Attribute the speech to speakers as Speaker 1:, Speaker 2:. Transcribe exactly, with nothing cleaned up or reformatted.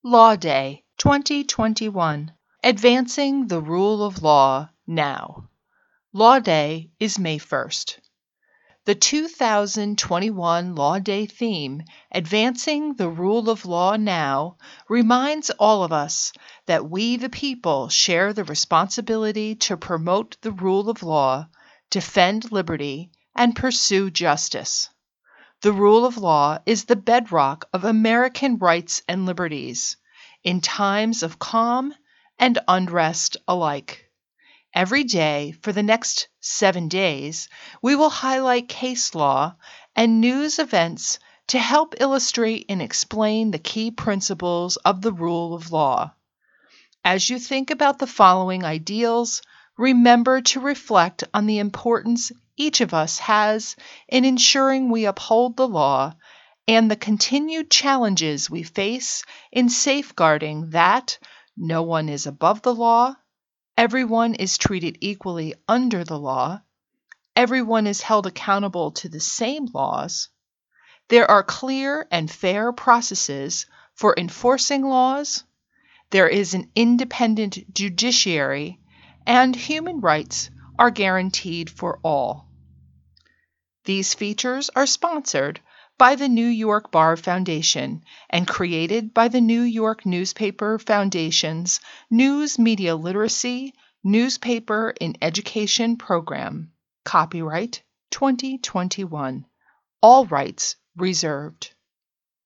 Speaker 1: Law Day twenty twenty-one. Advancing the Rule of Law Now. Law Day is May first. The two thousand twenty-one Law Day theme, Advancing the Rule of Law Now, reminds all of us that we the people share the responsibility to promote the rule of law, defend liberty, and pursue justice. The rule of law is the bedrock of American rights and liberties, in times of calm and unrest alike. Every day for the next seven days, we will highlight case law and news events to help illustrate and explain the key principles of the rule of law. As you think about the following ideals, remember to reflect on the importance each of us has in ensuring we uphold the law and the continued challenges we face in safeguarding that no one is above the law, everyone is treated equally under the law, everyone is held accountable to the same laws, there are clear and fair processes for enforcing laws, there is an independent judiciary, and human rights are guaranteed for all. These features are sponsored by the New York Bar Foundation and created by the New York Newspaper Foundation's News Media Literacy Newspaper in Education Program. Copyright twenty twenty-one. All rights reserved.